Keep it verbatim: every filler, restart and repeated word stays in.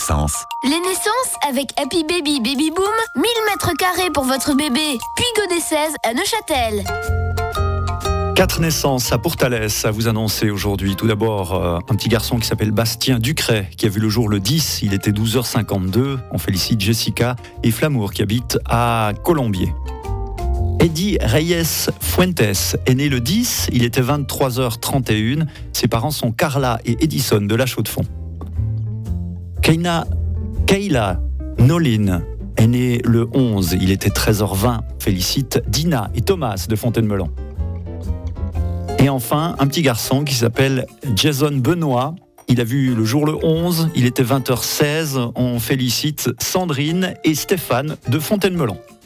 naissances. Les naissances avec Happy Baby Baby Boom, mille mètres carrés pour votre bébé. Puis Godet seize à Neuchâtel. Quatre naissances à Pourtalès à vous annoncer aujourd'hui. Tout d'abord, euh, un petit garçon qui s'appelle Bastien Ducret, qui a vu le jour le dix, il était douze heures cinquante-deux. On félicite Jessica et Flamour qui habite à Colombier. Eddie Reyes Fuentes est né le dix, il était vingt-trois heures trente et une. Ses parents sont Carla et Edison de La Chaux-de-Fonds. Kayna, Kayla Nolin est née le onze, il était treize heures vingt. Félicite Dina et Thomas de Fontaine-Melon. Et enfin, un petit garçon qui s'appelle Jason Benoît. Il a vu le jour le onze, il était vingt heures seize. On félicite Sandrine et Stéphane de Fontaine-Melon.